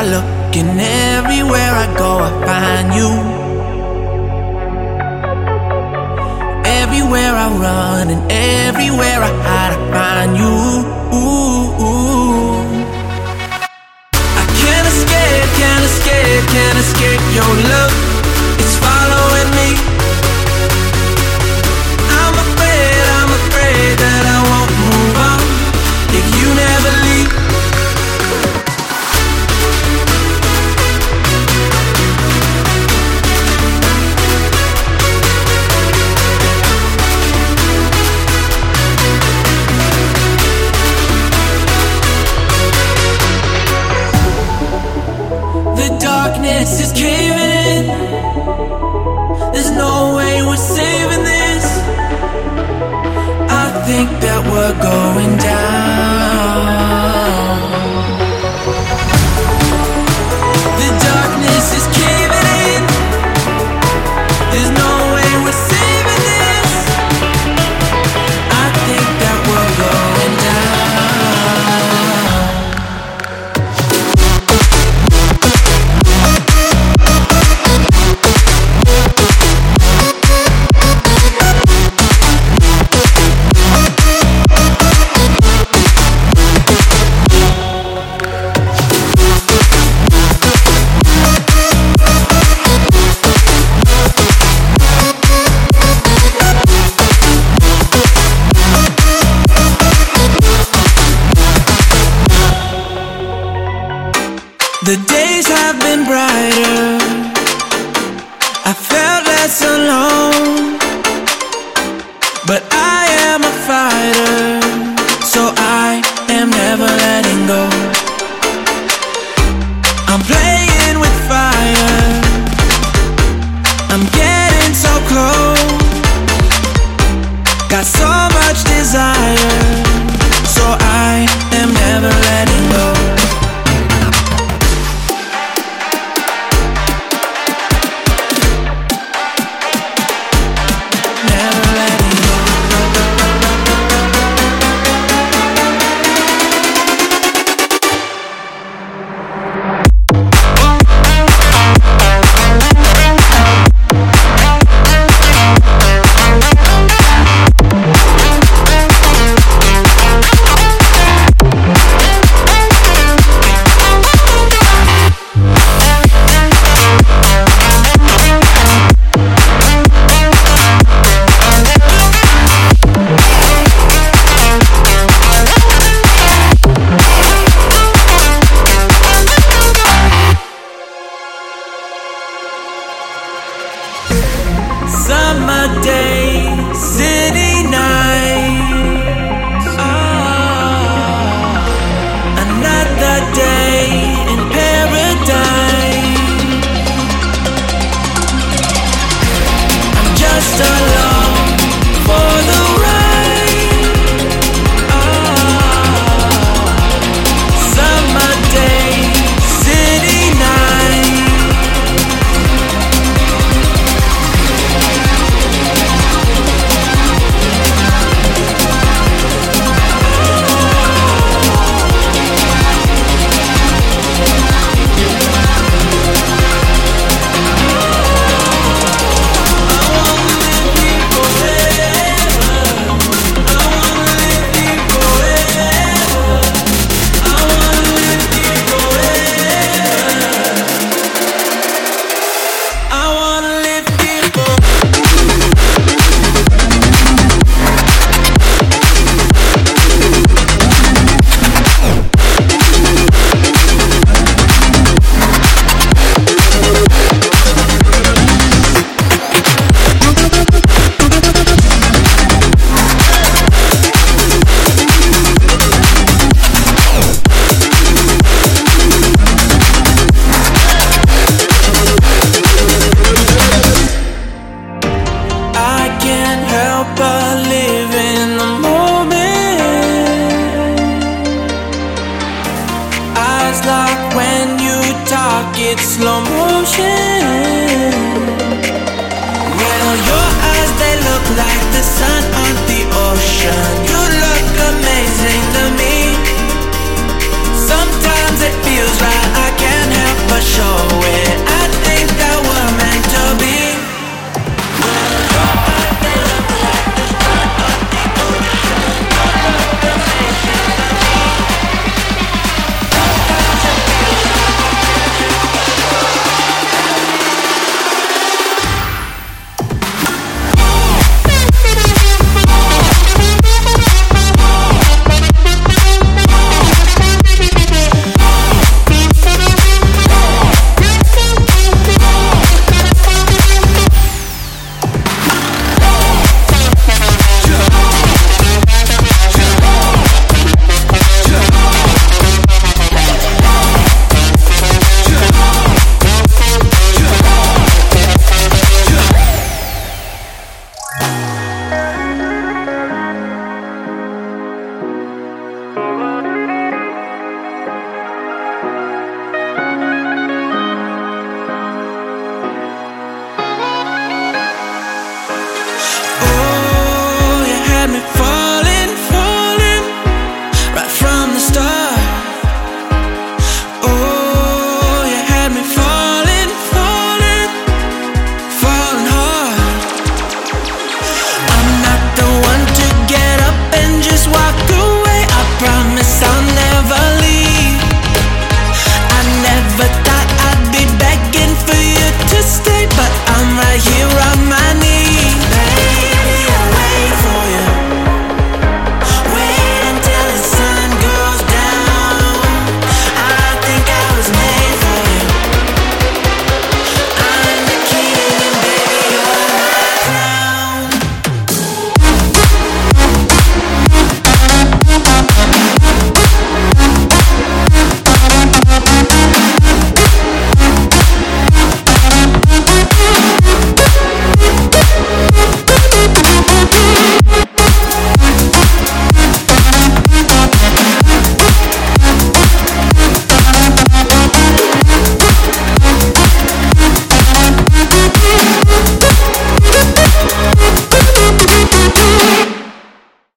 I look and everywhere I go I find you. Everywhere I run and everywhere I hide I find you. I can't escape, can't escape, can't escape your love. It's following me. I'm afraid that I won't move on if you never leave. The darkness is caving in. There's no way we're saving this. I think that we're going down. The darkness is caving in. There's no way we're saving this. I think that we're going down. The days have been brighter. I felt less alone. But I am a fighter, so I am never letting go. I'm playing with fire. I'm getting so close. Got so much desire, so I am never letting go. Summer day, city night. Another day in paradise. I'm just along for the ride. Summer day, city night. It's slow motion. Well, your eyes, they look like the sun on the ocean. You